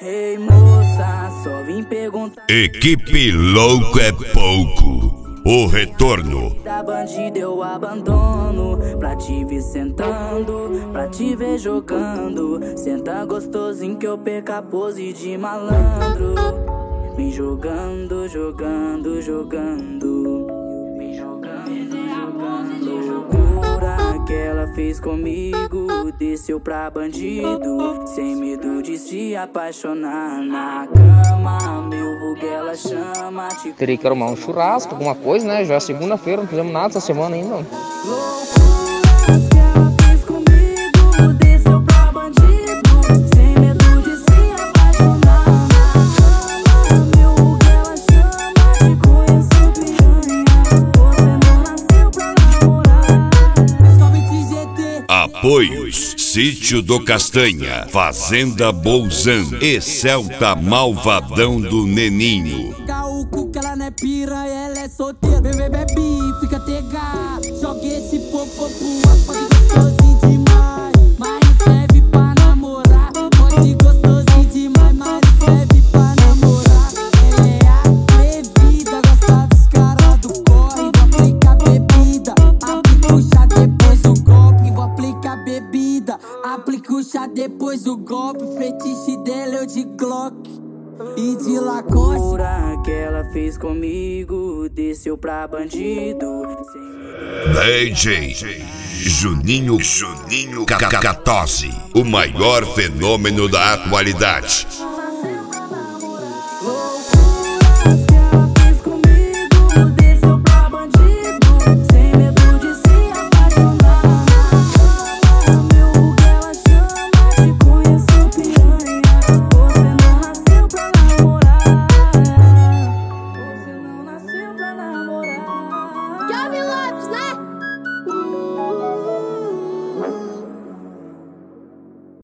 Ei moça, só vim perguntar. Equipe Louco é Pouco. O retorno. Da bandida eu abandono, pra te ver sentando, pra te ver jogando. Senta gostosinho que eu perca a pose de malandro. Vem jogando, jogando, jogando. Vem jogando, jogando. Loucura que ela fez comigo, desceu pra bandido, sem medo de se apaixonar na cama. Meu vulgo ela chama. Teria que arrumar um churrasco, alguma coisa, né? Já é segunda-feira, não fizemos nada essa semana ainda. Loucuras que ela fez comigo, desceu pra bandido, sem medo de se apaixonar na cama. Meu vulgo ela chama, te conheço piranha, você não nasceu pra namorar. Somente GT. Apoios: Sítio do Castanha, Fazenda Bolzan e Celta Malvadão do Neninho. O cu que ela não é pira, ela é solteira. Bebê, bebe, fica tega. Joga esse popô pro ar, pode gostosinho demais. Mas não serve pra namorar. Pode gostosinho demais, mas não serve pra namorar. Ela é atrevida, gosta dos caras do corre. Vou aplicar bebida, aplica o chá depois o golpe. Vou aplicar bebida, aplica o chá depois o golpe. Fetiche dela eu de Glock e de Lacoste. Que ela fez comigo, desceu pra bandido. DJ Juninho Cacatose, o maior fenômeno da atualidade. Loucuras que ela fez comigo, desceu pra bandido, sem medo de se apaixonar na cama. Meu vulgo ela chama, te conheço piranha, você não nasceu pra namorar. Você não nasceu pra namorar. Calvin Lopes, né?